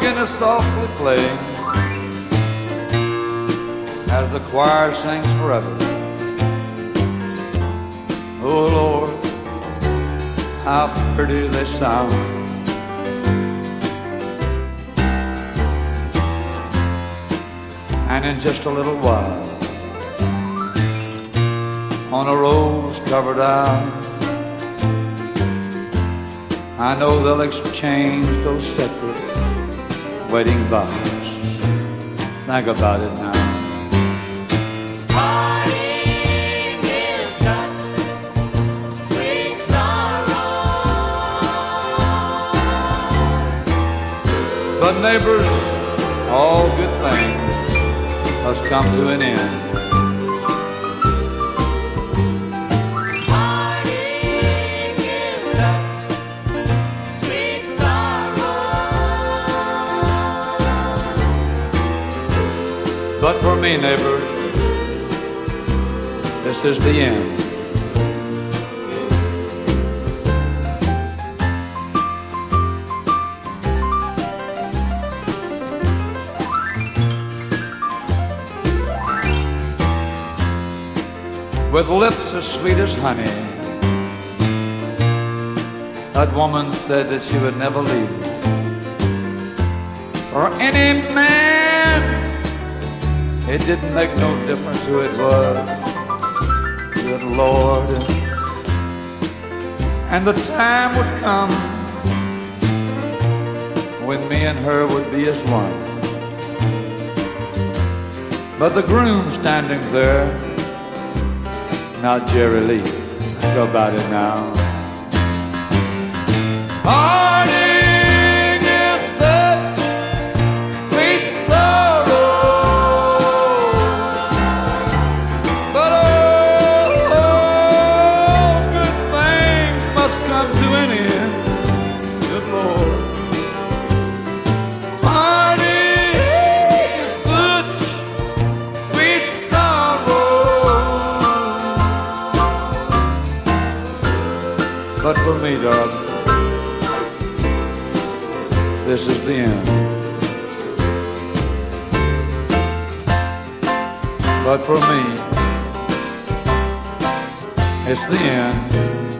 organ is softly playing as the choir sings forever. Oh Lord, how pretty they sound. And in just a little while, on a rose-covered isle, I know they'll exchange those sacred wedding vows. Think about it now. Parting is such sweet sorrow. But neighbors, all good things must come to an end. Parting is such sweet sorrow. But for me, neighbors, this is the end. With lips as sweet as honey, that woman said that she would never leave me. Or any man, it didn't make no difference who it was. Good Lord. And the time would come when me and her would be as one. But the groom standing there, not Jerry Lee. Think about it now. Parting is such sweet sorrow. But oh, good things must come to an end. Good Lord. Parting is such sweet sorrow. But for me, darling, this is the end. But for me, it's the end.